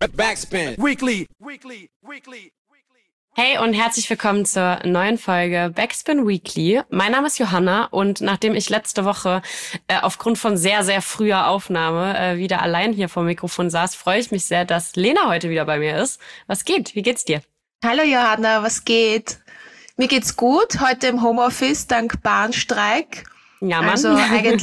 Backspin. Weekly. Hey und herzlich willkommen zur neuen Folge Backspin Weekly. Mein Name ist Johanna und nachdem ich letzte Woche aufgrund von sehr, sehr früher Aufnahme wieder allein hier vor dem Mikrofon saß, freue ich mich sehr, dass Lena heute wieder bei mir ist. Was geht? Wie geht's dir? Hallo Johanna, was geht? Mir geht's gut, heute im Homeoffice dank Bahnstreik. Ja, Mann. Also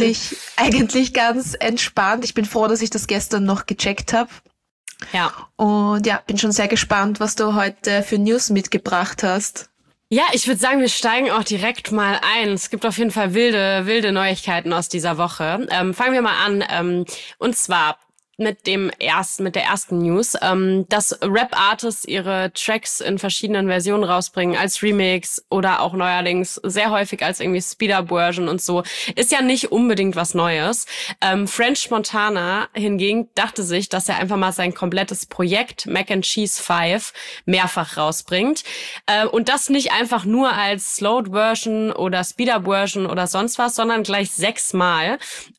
eigentlich ganz entspannt. Ich bin froh, dass ich das gestern noch gecheckt habe. Ja. Und ja, bin schon sehr gespannt, was du heute für News mitgebracht hast. Ja, ich würde sagen, wir steigen auch direkt mal ein. Es gibt auf jeden Fall wilde Neuigkeiten aus dieser Woche. Fangen wir mal an. Und zwar mit der ersten News, dass Rap-Artists ihre Tracks in verschiedenen Versionen rausbringen, als Remix oder auch neuerdings sehr häufig als irgendwie Speed-Up-Version und so, ist ja nicht unbedingt was Neues. French Montana hingegen dachte sich, dass er einfach mal sein komplettes Projekt Mac and Cheese 5 mehrfach rausbringt. Und das nicht einfach nur als Slowed-Version oder Speed-Up-Version oder sonst was, sondern gleich 6-mal.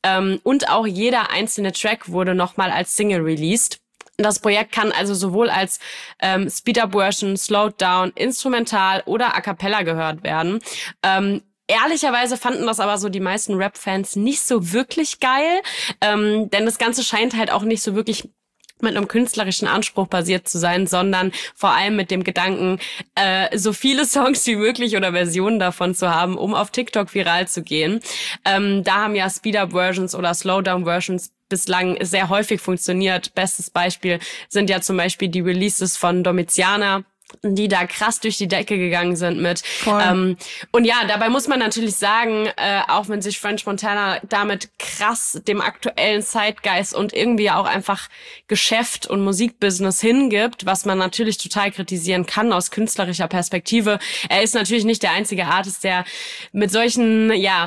Und auch jeder einzelne Track wurde nochmal als Single released. Das Projekt kann also sowohl als Speed-Up-Version, Slowed Down, Instrumental oder A Cappella gehört werden. Ehrlicherweise fanden das aber so die meisten Rap-Fans nicht so wirklich geil, denn das Ganze scheint halt auch nicht so wirklich mit einem künstlerischen Anspruch basiert zu sein, sondern vor allem mit dem Gedanken, so viele Songs wie möglich oder Versionen davon zu haben, um auf TikTok viral zu gehen. Da haben ja Speed-Up-Versions oder Slowdown-Versions bislang sehr häufig funktioniert. Bestes Beispiel sind ja zum Beispiel die Releases von Domiziana, die da krass durch die Decke gegangen sind mit. Und ja, dabei muss man natürlich sagen, auch wenn sich French Montana damit krass dem aktuellen Zeitgeist und irgendwie auch einfach Geschäft und Musikbusiness hingibt, was man natürlich total kritisieren kann aus künstlerischer Perspektive. Er ist natürlich nicht der einzige Artist, der mit solchen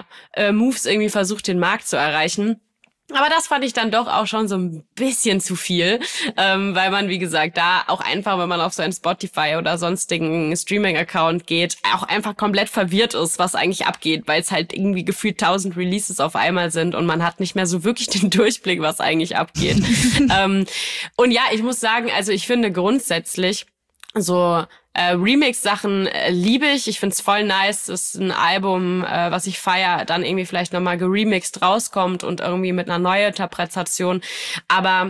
Moves irgendwie versucht, den Markt zu erreichen. Aber das fand ich dann doch auch schon so ein bisschen zu viel, weil man, wie gesagt, da auch einfach, wenn man auf so einen Spotify oder sonstigen Streaming-Account geht, auch einfach komplett verwirrt ist, was eigentlich abgeht, weil es halt irgendwie gefühlt 1000 Releases auf einmal sind und man hat nicht mehr so wirklich den Durchblick, was eigentlich abgeht. Und ja, ich muss sagen, also ich finde grundsätzlich so Remix-Sachen liebe ich. Ich find's voll nice, dass ein Album, was ich feiere, dann irgendwie vielleicht nochmal geremixed rauskommt und irgendwie mit einer neuen Interpretation. Aber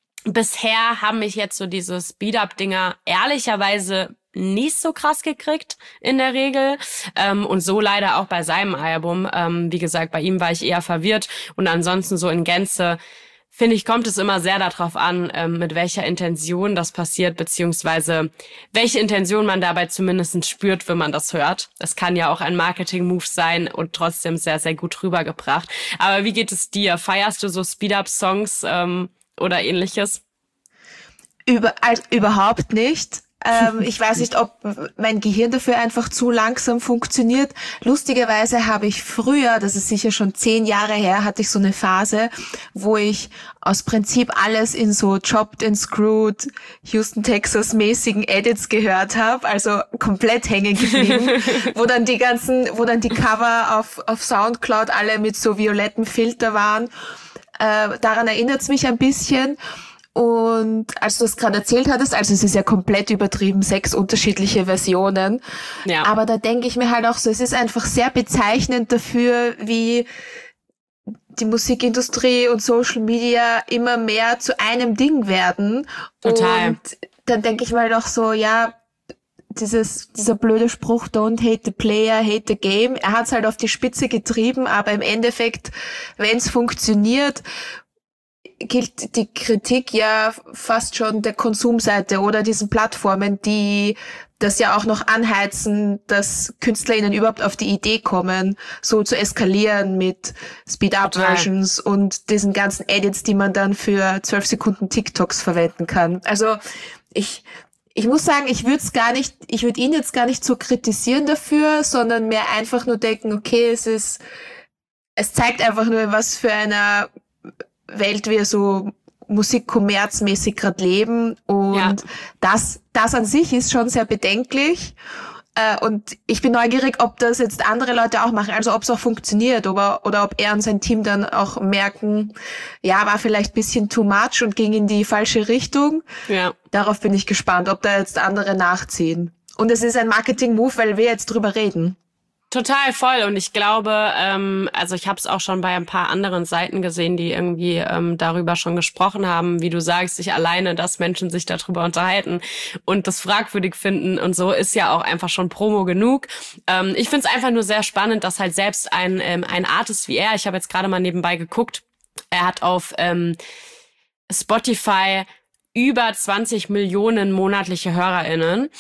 bisher haben mich jetzt so diese Speed-Up-Dinger ehrlicherweise nicht so krass gekriegt in der Regel. Und so leider auch bei seinem Album. Wie gesagt, bei ihm war ich eher verwirrt. Und ansonsten so in Gänze finde ich, kommt es immer sehr darauf an, mit welcher Intention das passiert, beziehungsweise welche Intention man dabei zumindest spürt, wenn man das hört. Das kann ja auch ein Marketing-Move sein und trotzdem sehr, sehr gut rübergebracht. Aber wie geht es dir? Feierst du so Speed-Up-Songs oder ähnliches? Überhaupt nicht. Ich weiß nicht, ob mein Gehirn dafür einfach zu langsam funktioniert. Lustigerweise habe ich früher, das ist sicher schon 10 Jahre her, hatte ich so eine Phase, wo ich aus Prinzip alles in so Chopped and Screwed, Houston, Texas mäßigen Edits gehört habe, also komplett hängen geblieben, wo dann die Cover auf Soundcloud alle mit so violetten Filter waren. Daran erinnert es mich ein bisschen. Und als du das gerade erzählt hattest, also es ist ja komplett übertrieben, 6 unterschiedliche Versionen. Ja. Aber da denke ich mir halt auch so, es ist einfach sehr bezeichnend dafür, wie die Musikindustrie und Social Media immer mehr zu einem Ding werden. Total. Und dann denke ich mir halt auch so, ja, dieser blöde Spruch, don't hate the player, hate the game. Er hat's halt auf die Spitze getrieben, aber im Endeffekt, wenn's funktioniert, gilt die Kritik ja fast schon der Konsumseite oder diesen Plattformen, die das ja auch noch anheizen, dass KünstlerInnen überhaupt auf die Idee kommen, so zu eskalieren mit Speed-Up-Versions und diesen ganzen Edits, die man dann für 12 Sekunden TikToks verwenden kann. Also ich muss sagen, ich würde ihn jetzt gar nicht so kritisieren dafür, sondern mir einfach nur denken, okay, es zeigt einfach nur, was für einer Welt wir so musikkommerzmäßig gerade leben und das an sich ist schon sehr bedenklich. Und ich bin neugierig, ob das jetzt andere Leute auch machen, also ob es auch funktioniert oder ob er und sein Team dann auch merken, ja, war vielleicht ein bisschen too much und ging in die falsche Richtung. Ja. Darauf bin ich gespannt, ob da jetzt andere nachziehen. Und es ist ein Marketing-Move, weil wir jetzt drüber reden. Total voll, und ich glaube, also ich habe es auch schon bei ein paar anderen Seiten gesehen, die irgendwie darüber schon gesprochen haben, wie du sagst, sich alleine, dass Menschen sich darüber unterhalten und das fragwürdig finden und so, ist ja auch einfach schon Promo genug. Ich finde es einfach nur sehr spannend, dass halt selbst ein Artist wie er, ich habe jetzt gerade mal nebenbei geguckt, er hat auf Spotify über 20 Millionen monatliche HörerInnen.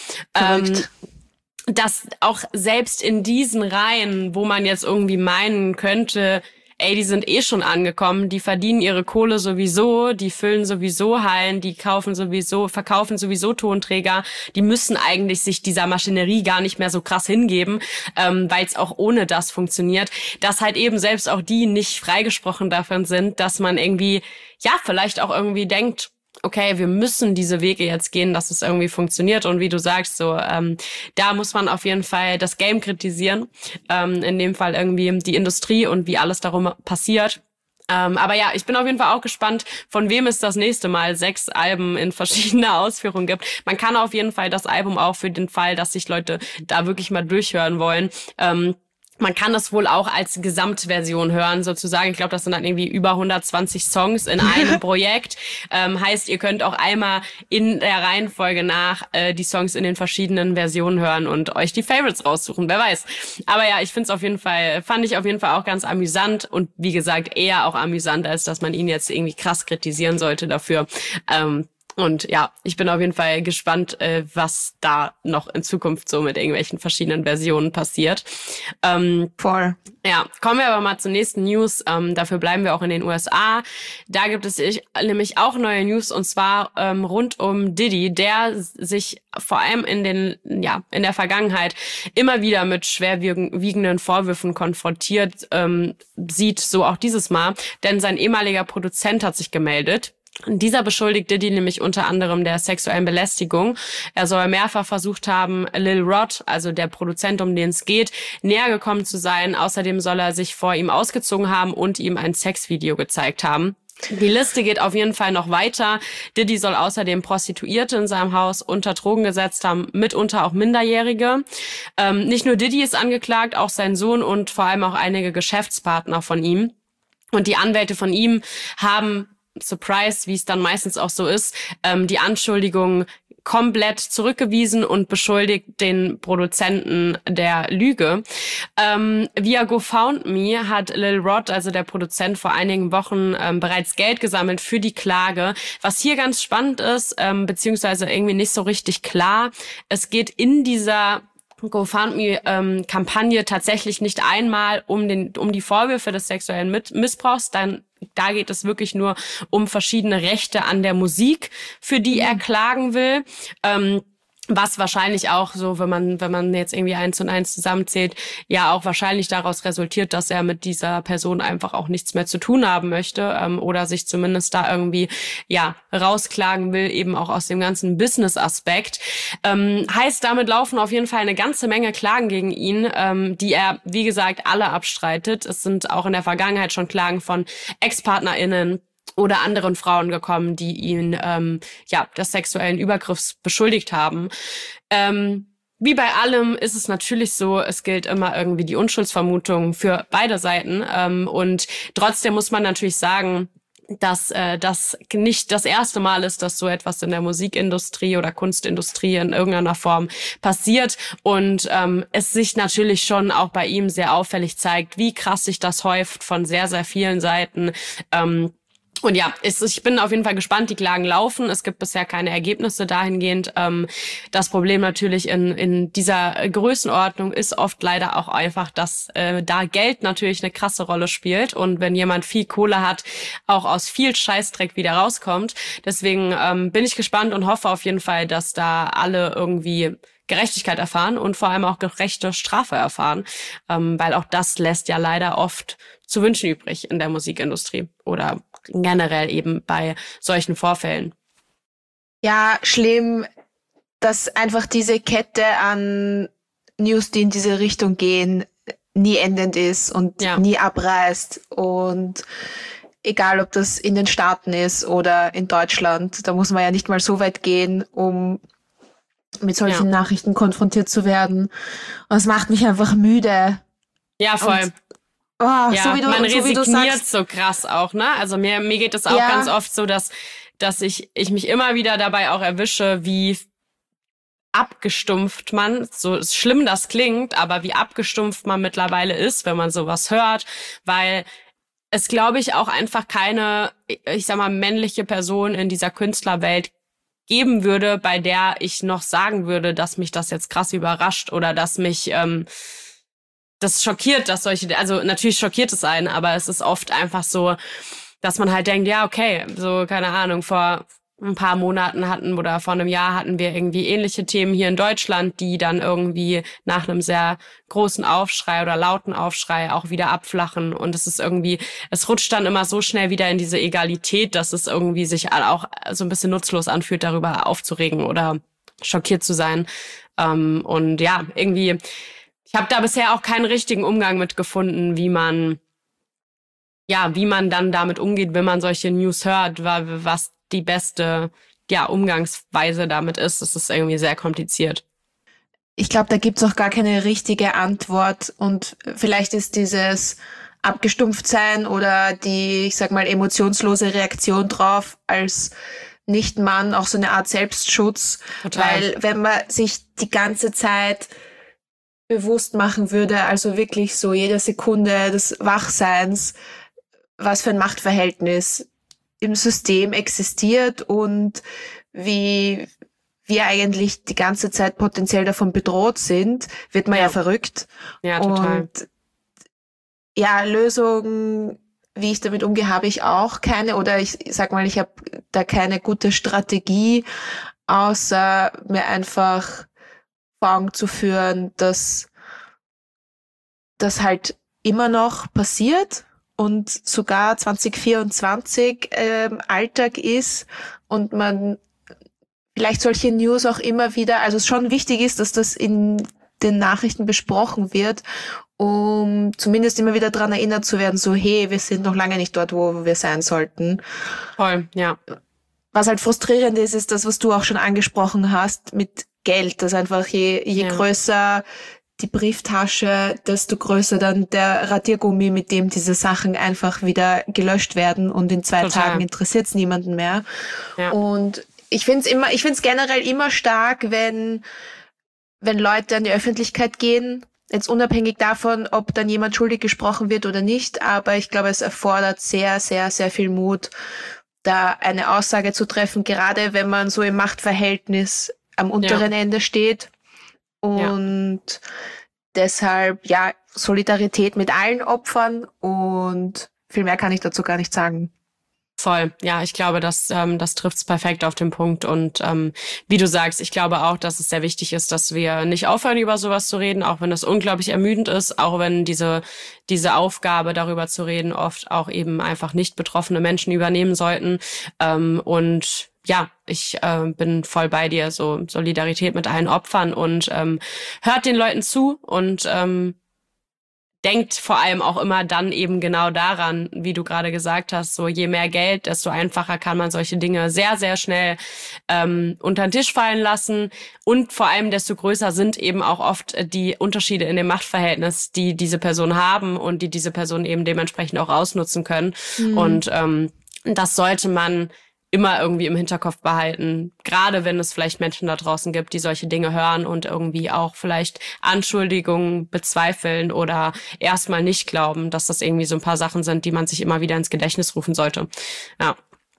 Dass auch selbst in diesen Reihen, wo man jetzt irgendwie meinen könnte, ey, die sind eh schon angekommen, die verdienen ihre Kohle sowieso, die füllen sowieso Hallen, die verkaufen sowieso Tonträger, die müssen eigentlich sich dieser Maschinerie gar nicht mehr so krass hingeben, weil es auch ohne das funktioniert, dass halt eben selbst auch die nicht freigesprochen davon sind, dass man irgendwie, ja, vielleicht auch irgendwie denkt, okay, wir müssen diese Wege jetzt gehen, dass es irgendwie funktioniert. Und wie du sagst, so da muss man auf jeden Fall das Game kritisieren. In dem Fall irgendwie die Industrie und wie alles darum passiert. Aber ja, ich bin auf jeden Fall auch gespannt, von wem es das nächste Mal 6 Alben in verschiedener Ausführung gibt. Man kann auf jeden Fall das Album auch für den Fall, dass sich Leute da wirklich mal durchhören wollen, man kann das wohl auch als Gesamtversion hören, sozusagen. Ich glaube, das sind dann irgendwie über 120 Songs in einem Projekt. Heißt, ihr könnt auch einmal in der Reihenfolge nach die Songs in den verschiedenen Versionen hören und euch die Favorites raussuchen. Wer weiß. Aber ja, fand ich auf jeden Fall auch ganz amüsant. Und wie gesagt, eher auch amüsant, als dass man ihn jetzt irgendwie krass kritisieren sollte dafür. Und ja, ich bin auf jeden Fall gespannt, was da noch in Zukunft so mit irgendwelchen verschiedenen Versionen passiert. Voll. Ja, kommen wir aber mal zur nächsten News. Dafür bleiben wir auch in den USA. Da gibt es nämlich auch neue News, und zwar rund um Diddy, der sich vor allem in der Vergangenheit immer wieder mit schwerwiegenden Vorwürfen konfrontiert sieht, so auch dieses Mal. Denn sein ehemaliger Produzent hat sich gemeldet. Dieser beschuldigt Diddy nämlich unter anderem der sexuellen Belästigung. Er soll mehrfach versucht haben, Lil Rod, also der Produzent, um den es geht, näher gekommen zu sein. Außerdem soll er sich vor ihm ausgezogen haben und ihm ein Sexvideo gezeigt haben. Die Liste geht auf jeden Fall noch weiter. Diddy soll außerdem Prostituierte in seinem Haus unter Drogen gesetzt haben, mitunter auch Minderjährige. Nicht nur Diddy ist angeklagt, auch sein Sohn und vor allem auch einige Geschäftspartner von ihm. Und die Anwälte von ihm haben, Surprise, wie es dann meistens auch so ist, die Anschuldigungen komplett zurückgewiesen und beschuldigt den Produzenten der Lüge. Via GoFundMe hat Lil Rod, also der Produzent, vor einigen Wochen bereits Geld gesammelt für die Klage. Was hier ganz spannend ist, beziehungsweise irgendwie nicht so richtig klar, es geht in dieser GoFundMe-Kampagne tatsächlich nicht einmal um die Vorwürfe des sexuellen Missbrauchs, da geht es wirklich nur um verschiedene Rechte an der Musik, für die er klagen will. Was wahrscheinlich auch so, wenn man jetzt irgendwie 1 und 1 zusammenzählt, ja auch wahrscheinlich daraus resultiert, dass er mit dieser Person einfach auch nichts mehr zu tun haben möchte, oder sich zumindest da irgendwie rausklagen will, eben auch aus dem ganzen Business-Aspekt. Heißt, damit laufen auf jeden Fall eine ganze Menge Klagen gegen ihn, die er, wie gesagt, alle abstreitet. Es sind auch in der Vergangenheit schon Klagen von Ex-PartnerInnen oder anderen Frauen gekommen, die ihn des sexuellen Übergriffs beschuldigt haben. Wie bei allem ist es natürlich so, es gilt immer irgendwie die Unschuldsvermutung für beide Seiten. Und trotzdem muss man natürlich sagen, dass das nicht das erste Mal ist, dass so etwas in der Musikindustrie oder Kunstindustrie in irgendeiner Form passiert, und es sich natürlich schon auch bei ihm sehr auffällig zeigt, wie krass sich das häuft von sehr, sehr vielen Seiten. Und ja, ich bin auf jeden Fall gespannt, die Klagen laufen. Es gibt bisher keine Ergebnisse dahingehend. Das Problem natürlich in dieser Größenordnung ist oft leider auch einfach, dass da Geld natürlich eine krasse Rolle spielt. Und wenn jemand viel Kohle hat, auch aus viel Scheißdreck wieder rauskommt. Deswegen bin ich gespannt und hoffe auf jeden Fall, dass da alle irgendwie Gerechtigkeit erfahren und vor allem auch gerechte Strafe erfahren. Weil auch das lässt ja leider oft zu wünschen übrig in der Musikindustrie oder generell eben bei solchen Vorfällen. Ja, schlimm, dass einfach diese Kette an News, die in diese Richtung gehen, nie endend ist und Ja. nie abreißt. Und egal, ob das in den Staaten ist oder in Deutschland, da muss man ja nicht mal so weit gehen, um mit solchen Nachrichten konfrontiert zu werden. Und es macht mich einfach müde. Ja, voll. Und, ja, so wie man du resigniert sagst, so krass auch, ne? Also mir geht es auch ganz oft so, dass ich mich immer wieder dabei auch erwische, wie abgestumpft man, so schlimm das klingt, aber wie abgestumpft man mittlerweile ist, wenn man sowas hört, weil es, glaube ich, auch einfach keine, ich sag mal, männliche Person in dieser Künstlerwelt geben würde, bei der ich noch sagen würde, dass mich das jetzt krass überrascht oder dass mich das schockiert, dass also natürlich schockiert es einen, aber es ist oft einfach so, dass man halt denkt, ja, okay, so, keine Ahnung, vor ein paar Monaten oder vor einem Jahr hatten wir irgendwie ähnliche Themen hier in Deutschland, die dann irgendwie nach einem sehr großen Aufschrei oder lauten Aufschrei auch wieder abflachen. Und es ist irgendwie, es rutscht dann immer so schnell wieder in diese Egalität, dass es irgendwie sich auch so ein bisschen nutzlos anfühlt, darüber aufzuregen oder schockiert zu sein. Und ja, irgendwie, ich habe da bisher auch keinen richtigen Umgang mit gefunden, wie man dann damit umgeht, wenn man solche News hört, was die beste Umgangsweise damit ist. Das ist irgendwie sehr kompliziert. ich glaube, da gibt's auch gar keine richtige Antwort und vielleicht ist dieses Abgestumpftsein oder die, ich sag mal, emotionslose Reaktion drauf als Nicht-Mann auch so eine Art Selbstschutz. Total. Weil wenn man sich die ganze Zeit bewusst machen würde, also wirklich so jede Sekunde des Wachseins, was für ein Machtverhältnis im System existiert und wie wir eigentlich die ganze Zeit potenziell davon bedroht sind, wird man ja verrückt. Ja, total. Und ja, Lösungen, wie ich damit umgehe, habe ich auch keine. Oder ich sag mal, ich habe da keine gute Strategie, außer mir einfach vor Augen zu führen, dass das halt immer noch passiert und sogar 2024 Alltag ist und man vielleicht solche News auch immer wieder, also es schon wichtig ist, dass das in den Nachrichten besprochen wird, um zumindest immer wieder dran erinnert zu werden, so hey, wir sind noch lange nicht dort, wo wir sein sollten. Voll, ja. Was halt frustrierend ist, ist das, was du auch schon angesprochen hast mit Geld, dass einfach je größer die Brieftasche, desto größer dann der Radiergummi, mit dem diese Sachen einfach wieder gelöscht werden und in 2 Tagen interessiert es niemanden mehr. Ja. Und ich find's generell immer stark, wenn Leute an die Öffentlichkeit gehen, jetzt unabhängig davon, ob dann jemand schuldig gesprochen wird oder nicht, aber ich glaube, es erfordert sehr, sehr, sehr viel Mut, da eine Aussage zu treffen, gerade wenn man so im Machtverhältnis am unteren Ende steht. Und deshalb, Solidarität mit allen Opfern und viel mehr kann ich dazu gar nicht sagen. Voll, ja, ich glaube, das trifft's perfekt auf den Punkt und wie du sagst, ich glaube auch, dass es sehr wichtig ist, dass wir nicht aufhören, über sowas zu reden, auch wenn das unglaublich ermüdend ist, auch wenn diese Aufgabe, darüber zu reden, oft auch eben einfach nicht betroffene Menschen übernehmen sollten und ja, ich bin voll bei dir, so Solidarität mit allen Opfern und hört den Leuten zu und denkt vor allem auch immer dann eben genau daran, wie du gerade gesagt hast, so je mehr Geld, desto einfacher kann man solche Dinge sehr, sehr schnell unter den Tisch fallen lassen und vor allem desto größer sind eben auch oft die Unterschiede in dem Machtverhältnis, die diese Personen haben und die diese Personen eben dementsprechend auch ausnutzen können. Und das sollte man immer irgendwie im Hinterkopf behalten, gerade wenn es vielleicht Menschen da draußen gibt, die solche Dinge hören und irgendwie auch vielleicht Anschuldigungen bezweifeln oder erstmal nicht glauben, dass das irgendwie so ein paar Sachen sind, die man sich immer wieder ins Gedächtnis rufen sollte. Ja.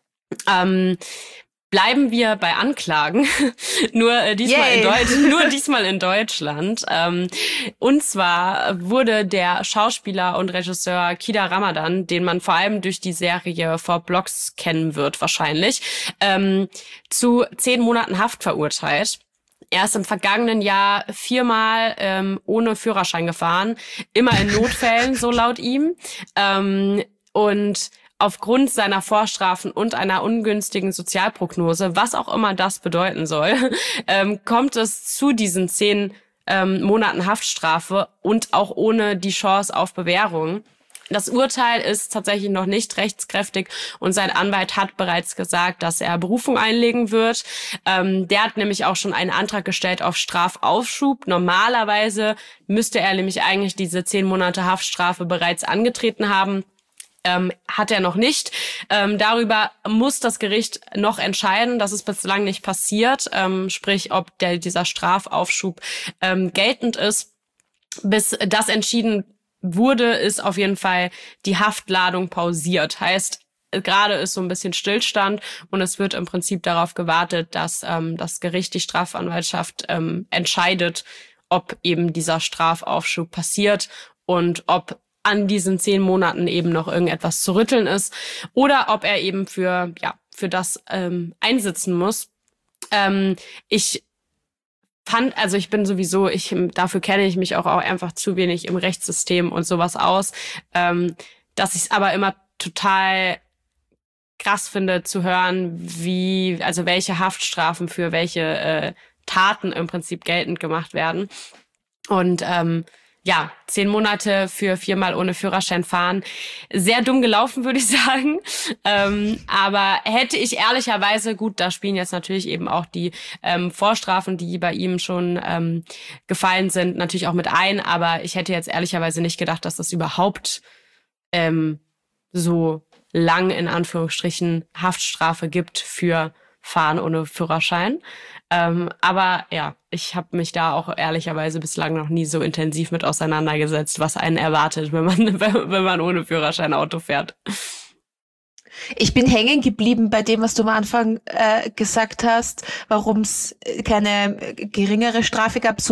Bleiben wir bei Anklagen, nur diesmal in Deutschland. Und zwar wurde der Schauspieler und Regisseur Kida Ramadan, den man vor allem durch die Serie 4 Blocks kennen wird wahrscheinlich, zu 10 Monaten Haft verurteilt. Er ist im vergangenen Jahr 4-mal ohne Führerschein gefahren, immer in Notfällen, so laut ihm. Und aufgrund seiner Vorstrafen und einer ungünstigen Sozialprognose, was auch immer das bedeuten soll, kommt es zu diesen 10 Monaten Haftstrafe und auch ohne die Chance auf Bewährung. Das Urteil ist tatsächlich noch nicht rechtskräftig und sein Anwalt hat bereits gesagt, dass er Berufung einlegen wird. Der hat nämlich auch schon einen Antrag gestellt auf Strafaufschub. Normalerweise müsste er nämlich eigentlich diese 10 Monate Haftstrafe bereits angetreten haben. Hat er noch nicht. Darüber muss das Gericht noch entscheiden. Das ist bislang nicht passiert. Sprich, ob dieser Strafaufschub geltend ist. Bis das entschieden wurde, ist auf jeden Fall die Haftladung pausiert. Heißt, gerade ist so ein bisschen Stillstand und es wird im Prinzip darauf gewartet, dass das Gericht, die Strafanwaltschaft entscheidet, ob eben dieser Strafaufschub passiert und ob an diesen 10 Monaten eben noch irgendetwas zu rütteln ist oder ob er eben für das einsitzen muss. Dafür kenne ich mich auch einfach zu wenig im Rechtssystem und sowas aus, dass ich es aber immer total krass finde zu hören, welche Haftstrafen für welche Taten im Prinzip geltend gemacht werden. Und 10 Monate für 4-mal ohne Führerschein fahren. Sehr dumm gelaufen, würde ich sagen. Aber hätte ich ehrlicherweise, gut, da spielen jetzt natürlich eben auch die Vorstrafen, die bei ihm schon gefallen sind, natürlich auch mit ein. Aber ich hätte jetzt ehrlicherweise nicht gedacht, dass das überhaupt so lang in Anführungsstrichen Haftstrafe gibt für Fahren ohne Führerschein. Aber ja, ich habe mich da auch ehrlicherweise bislang noch nie so intensiv mit auseinandergesetzt, was einen erwartet, wenn man ohne Führerschein Auto fährt. Ich bin hängen geblieben bei dem, was du am Anfang gesagt hast, warum es keine geringere Strafe gab,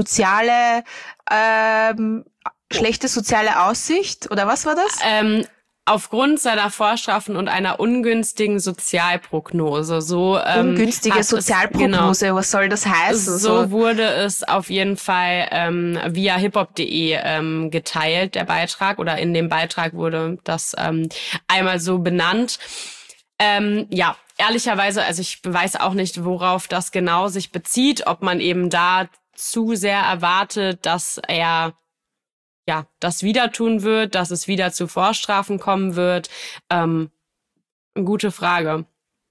schlechte soziale Aussicht, oder was war das? Aufgrund seiner Vorstrafen und einer ungünstigen Sozialprognose. Ungünstige Sozialprognose, genau, was soll das heißen? So wurde es auf jeden Fall via hiphop.de geteilt, der Beitrag, oder in dem Beitrag wurde das einmal so benannt. Ehrlicherweise, also ich weiß auch nicht, worauf das genau sich bezieht, ob man eben da zu sehr erwartet, dass er das wieder tun wird, dass es wieder zu Vorstrafen kommen wird. Gute Frage.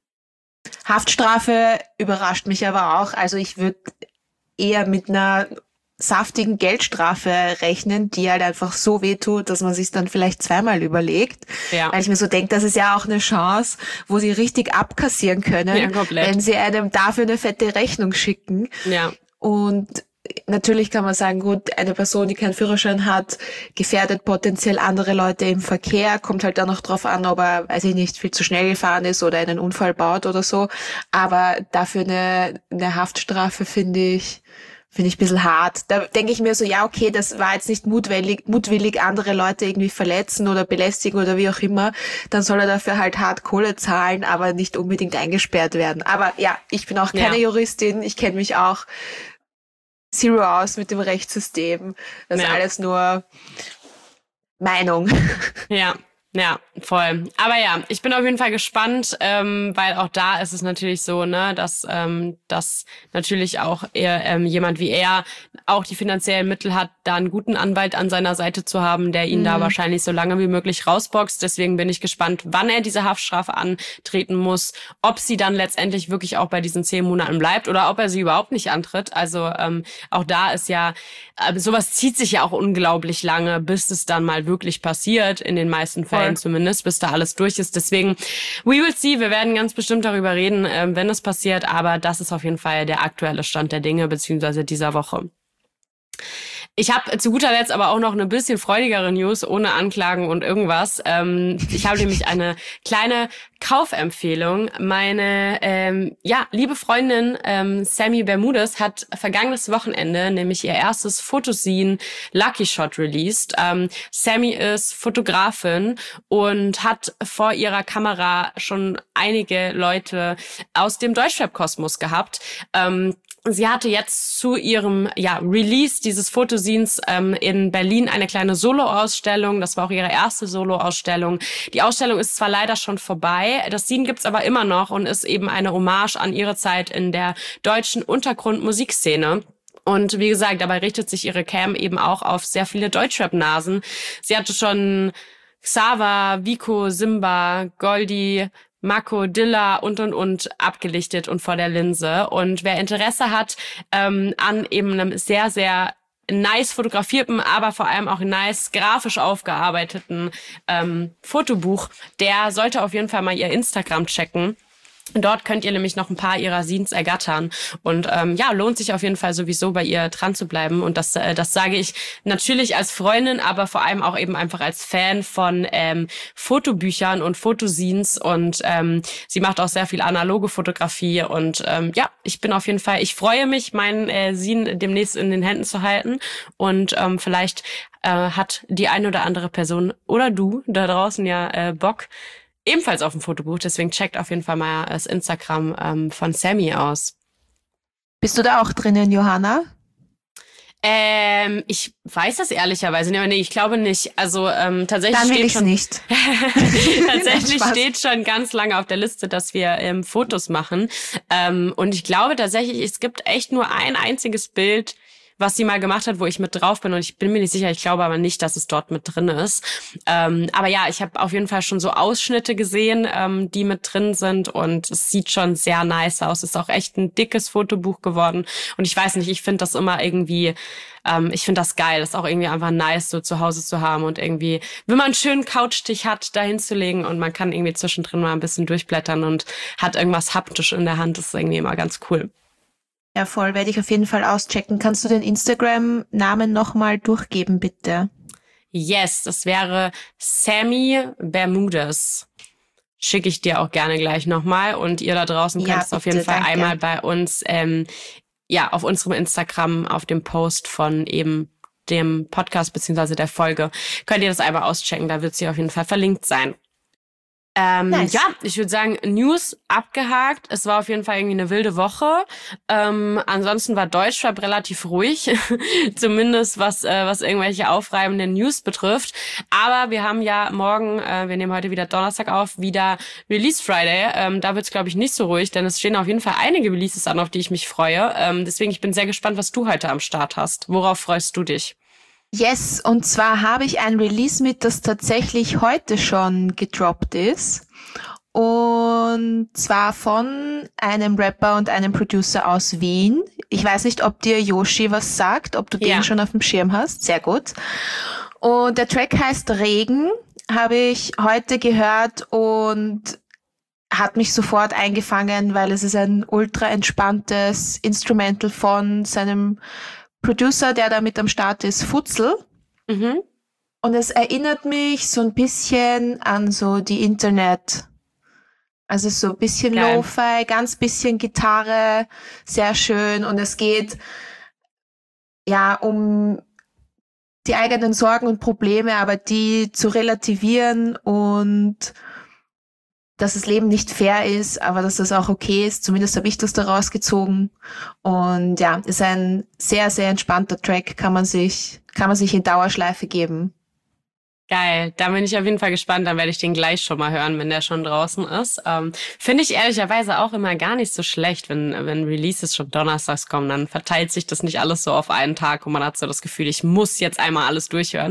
Haftstrafe überrascht mich aber auch. Also ich würde eher mit einer saftigen Geldstrafe rechnen, die halt einfach so wehtut, dass man sich dann vielleicht zweimal überlegt. Ja. Weil ich mir so denke, das ist ja auch eine Chance, wo sie richtig abkassieren können, wenn sie einem dafür eine fette Rechnung schicken. Ja. Und natürlich kann man sagen, gut, eine Person, die keinen Führerschein hat, gefährdet potenziell andere Leute im Verkehr, kommt halt dann noch drauf an, ob er, weiß ich nicht, viel zu schnell gefahren ist oder einen Unfall baut oder so. Aber dafür eine Haftstrafe finde ich ein bisschen hart. Da denke ich mir so, ja, okay, das war jetzt nicht mutwillig andere Leute irgendwie verletzen oder belästigen oder wie auch immer. Dann soll er dafür halt hart Kohle zahlen, aber nicht unbedingt eingesperrt werden. Aber ja, ich bin auch keine Juristin, ich kenne mich auch zero aus mit dem Rechtssystem. Das ist alles nur Meinung. Ja, voll. Aber ja, ich bin auf jeden Fall gespannt, weil auch da ist es natürlich so, ne, dass natürlich auch jemand wie er auch die finanziellen Mittel hat, da einen guten Anwalt an seiner Seite zu haben, der ihn da wahrscheinlich so lange wie möglich rausboxt. Deswegen bin ich gespannt, wann er diese Haftstrafe antreten muss, ob sie dann letztendlich wirklich auch bei diesen 10 Monaten bleibt oder ob er sie überhaupt nicht antritt. Also auch da ist sowas zieht sich ja auch unglaublich lange, bis es dann mal wirklich passiert, in den meisten Fällen zumindest, bis da alles durch ist. Deswegen, we will see, wir werden ganz bestimmt darüber reden, wenn es passiert, aber das ist auf jeden Fall der aktuelle Stand der Dinge, beziehungsweise dieser Woche. Ich habe zu guter Letzt aber auch noch eine bisschen freudigere News, ohne Anklagen und irgendwas. Ich habe nämlich eine kleine Kaufempfehlung. Meine liebe Freundin Sammy Bermudez hat vergangenes Wochenende nämlich ihr erstes Fotoscene Lucky Shot released. Sammy ist Fotografin und hat vor ihrer Kamera schon einige Leute aus dem Deutschrap-Kosmos gehabt. Sie hatte jetzt zu ihrem Release dieses Fotoscenes in Berlin eine kleine Solo-Ausstellung. Das war auch ihre erste Solo-Ausstellung. Die Ausstellung ist zwar leider schon vorbei, das Scene gibt's aber immer noch und ist eben eine Hommage an ihre Zeit in der deutschen Untergrund-Musikszene. Und wie gesagt, dabei richtet sich ihre Cam eben auch auf sehr viele Deutschrap-Nasen. Sie hatte schon Xaver, Vico, Simba, Goldie, Mako, Dilla und abgelichtet und vor der Linse. Und wer Interesse hat an eben einem sehr, sehr nice fotografierten, aber vor allem auch nice grafisch aufgearbeiteten Fotobuch, der sollte auf jeden Fall mal ihr Instagram checken. Dort könnt ihr nämlich noch ein paar ihrer Scenes ergattern. Und lohnt sich auf jeden Fall sowieso bei ihr dran zu bleiben. Und das sage ich natürlich als Freundin, aber vor allem auch eben einfach als Fan von Fotobüchern und Fotoscenes. Und sie macht auch sehr viel analoge Fotografie. Und ich bin auf jeden Fall, ich freue mich, mein Scene demnächst in den Händen zu halten. Und vielleicht hat die eine oder andere Person oder du da draußen ja Bock, ebenfalls auf dem Fotobuch, deswegen checkt auf jeden Fall mal das Instagram von Sammy aus. Bist du da auch drinnen, Johanna? Ich weiß das ehrlicherweise nicht, aber nee, ich glaube nicht. Also tatsächlich Dann will steht ich's schon nicht. tatsächlich steht schon ganz lange auf der Liste, dass wir Fotos machen. Und ich glaube tatsächlich, es gibt echt nur ein einziges Bild, was sie mal gemacht hat, wo ich mit drauf bin, und ich bin mir nicht sicher, ich glaube aber nicht, dass es dort mit drin ist. Aber ja, ich habe auf jeden Fall schon so Ausschnitte gesehen, die mit drin sind, und es sieht schon sehr nice aus. Es ist auch echt ein dickes Fotobuch geworden, und ich weiß nicht, ich finde das immer irgendwie, ich finde das geil, das ist auch irgendwie einfach nice, so zu Hause zu haben und irgendwie, wenn man einen schönen Couchtisch hat, da hinzulegen und man kann irgendwie zwischendrin mal ein bisschen durchblättern und hat irgendwas haptisch in der Hand, das ist irgendwie immer ganz cool. Ja, voll, werde ich auf jeden Fall auschecken. Kannst du den Instagram-Namen nochmal durchgeben, bitte? Yes, das wäre Sammy Bermudez. Schicke ich dir auch gerne gleich nochmal. Und ihr da draußen könnt es auf jeden Fall einmal bei uns, auf unserem Instagram, auf dem Post von eben dem Podcast beziehungsweise der Folge, könnt ihr das einmal auschecken. Da wird sie auf jeden Fall verlinkt sein. Nice. Ja, ich würde sagen, News abgehakt. Es war auf jeden Fall irgendwie eine wilde Woche. Ansonsten war Deutschrap relativ ruhig, zumindest was irgendwelche aufreibenden News betrifft. Aber wir haben ja morgen, wir nehmen heute wieder Donnerstag auf, wieder Release Friday. Da wird's, glaube ich, nicht so ruhig, denn es stehen auf jeden Fall einige Releases an, auf die ich mich freue. Deswegen, ich bin sehr gespannt, was du heute am Start hast. Worauf freust du dich? Yes, und zwar habe ich ein Release mit, das tatsächlich heute schon gedroppt ist. Und zwar von einem Rapper und einem Producer aus Wien. Ich weiß nicht, ob dir Yoshi was sagt, ob du den schon auf dem Schirm hast. Sehr gut. Und der Track heißt Regen, habe ich heute gehört und hat mich sofort eingefangen, weil es ist ein ultra entspanntes Instrumental von seinem Producer, der da mit am Start ist, Futzel. Mhm. Und es erinnert mich so ein bisschen an so die Internet. Also so ein bisschen Geil. Lo-Fi, ganz bisschen Gitarre, sehr schön. Und es geht ja um die eigenen Sorgen und Probleme, aber die zu relativieren und dass das Leben nicht fair ist, aber dass das auch okay ist. Zumindest habe ich das daraus gezogen. Und ja, ist ein sehr, sehr entspannter Track, kann man sich in Dauerschleife geben. Geil, da bin ich auf jeden Fall gespannt, dann werde ich den gleich schon mal hören, wenn der schon draußen ist. Finde ich ehrlicherweise auch immer gar nicht so schlecht, wenn Releases schon donnerstags kommen, dann verteilt sich das nicht alles so auf einen Tag und man hat so das Gefühl, ich muss jetzt einmal alles durchhören.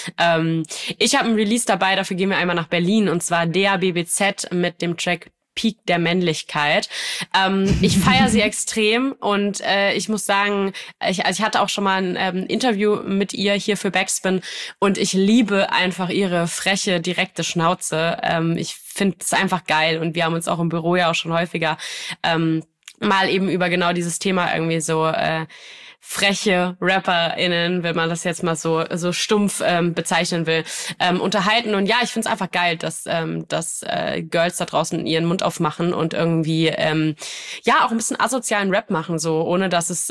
Ich habe ein Release dabei, dafür gehen wir einmal nach Berlin, und zwar DABBZ mit dem Track Peak der Männlichkeit. Ich feiere sie extrem, und ich muss sagen, ich hatte auch schon mal ein Interview mit ihr hier für Backspin, und ich liebe einfach ihre freche, direkte Schnauze. Ich finde es einfach geil, und wir haben uns auch im Büro ja auch schon häufiger mal eben über genau dieses Thema irgendwie so freche RapperInnen, wenn man das jetzt mal so stumpf bezeichnen will, unterhalten. Und ja, ich find's einfach geil, dass Girls da draußen ihren Mund aufmachen und irgendwie auch ein bisschen asozialen Rap machen, so ohne dass es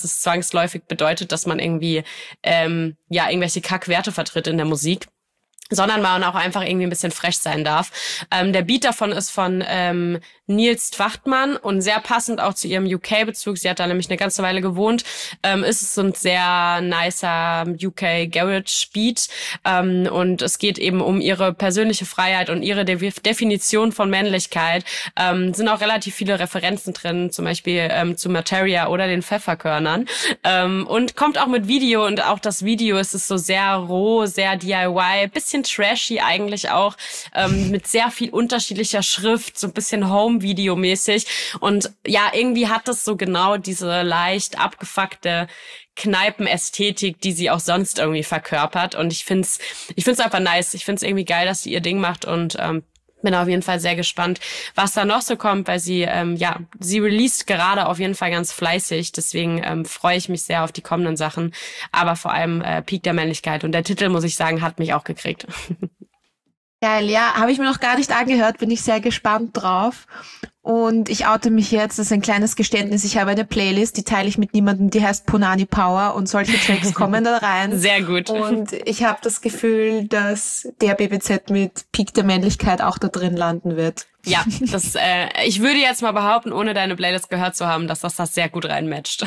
zwangsläufig bedeutet, dass man irgendwie irgendwelche Kackwerte vertritt in der Musik. sondern man auch einfach irgendwie ein bisschen frech sein darf. Der Beat davon ist von Nils Twachtmann und sehr passend auch zu ihrem UK-Bezug. Sie hat da nämlich eine ganze Weile gewohnt. Ist es so ein sehr nicer UK-Garage-Beat. Und es geht eben um ihre persönliche Freiheit und ihre Definition von Männlichkeit. Sind auch relativ viele Referenzen drin, zum Beispiel zu Materia oder den Pfefferkörnern. Und kommt auch mit Video, und auch das Video ist so sehr roh, sehr DIY, bisschen trashy eigentlich auch, mit sehr viel unterschiedlicher Schrift, so ein bisschen Home-Video-mäßig. Und ja, irgendwie hat das so genau diese leicht abgefuckte Kneipenästhetik, die sie auch sonst irgendwie verkörpert. Und ich find's einfach nice. Ich find's irgendwie geil, dass sie ihr Ding macht, und bin auf jeden Fall sehr gespannt, was da noch so kommt, weil sie sie released gerade auf jeden Fall ganz fleißig. Deswegen freue ich mich sehr auf die kommenden Sachen. Aber vor allem Peak der Männlichkeit. Und der Titel, muss ich sagen, hat mich auch gekriegt. Geil, ja, habe ich mir noch gar nicht angehört, bin ich sehr gespannt drauf. Und ich oute mich jetzt, das ist ein kleines Geständnis, ich habe eine Playlist, die teile ich mit niemandem, die heißt Punani Power, und solche Tracks kommen da rein. Sehr gut. Und ich habe das Gefühl, dass der BBZ mit Peak der Männlichkeit auch da drin landen wird. Ja, ich würde jetzt mal behaupten, ohne deine Playlist gehört zu haben, dass das sehr gut reinmatcht.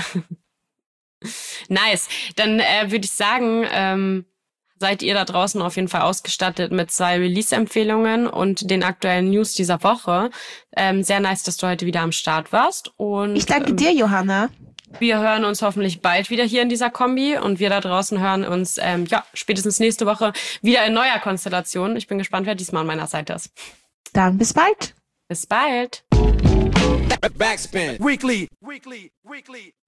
Nice. Dann würde ich sagen, seid ihr da draußen auf jeden Fall ausgestattet mit 2 Release-Empfehlungen und den aktuellen News dieser Woche. Sehr nice, dass du heute wieder am Start warst. Und ich danke dir, Johanna. Wir hören uns hoffentlich bald wieder hier in dieser Kombi, und wir da draußen hören uns spätestens nächste Woche wieder in neuer Konstellation. Ich bin gespannt, wer diesmal an meiner Seite ist. Dann bis bald. Bis bald. Backspin. Weekly.